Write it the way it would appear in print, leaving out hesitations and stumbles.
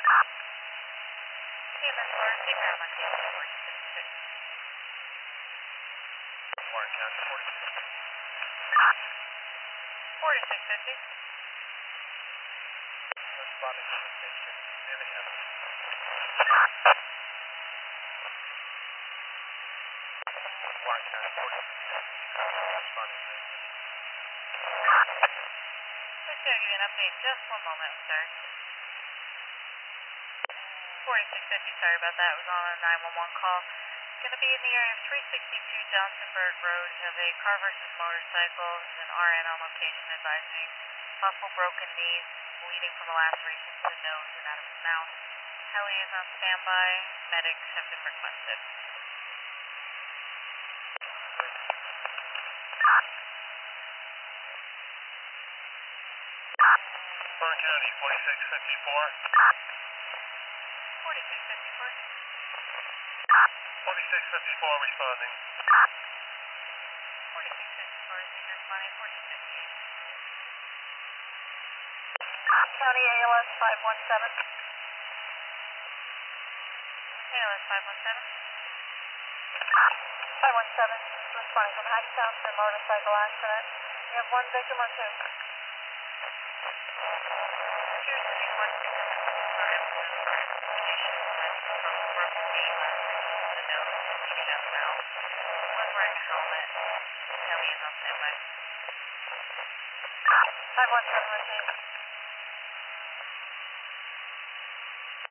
Cayman, Florida, take ground on KC 4656. Warren County 4650. Responding to location. Minneapolis. Warren County 4656. Responding to location. Let's give you an update in just one moment, I'm sorry. 4650, sorry about that. It was on a 911 call. Going to be in the area of 362 Johnsonburg Road. You have a car versus motorcycle. There's an RN on location advising possible broken knees, bleeding from a laceration to the nose and out of his mouth. Heli is on standby. Medics have been requested. Warren County 4654. 4654. 4654 responding. 4654 is being responding. 4658. County ALS 517. ALS 517. 517 responding from Hagerstown to a motorcycle accident. You have one victim or two? Appears to be one victim at this time. Identification has possible broken knee, laceration to the nose, bleeding out the mouth. Was wearing a helmet. Heli is on standby. 517 Roger.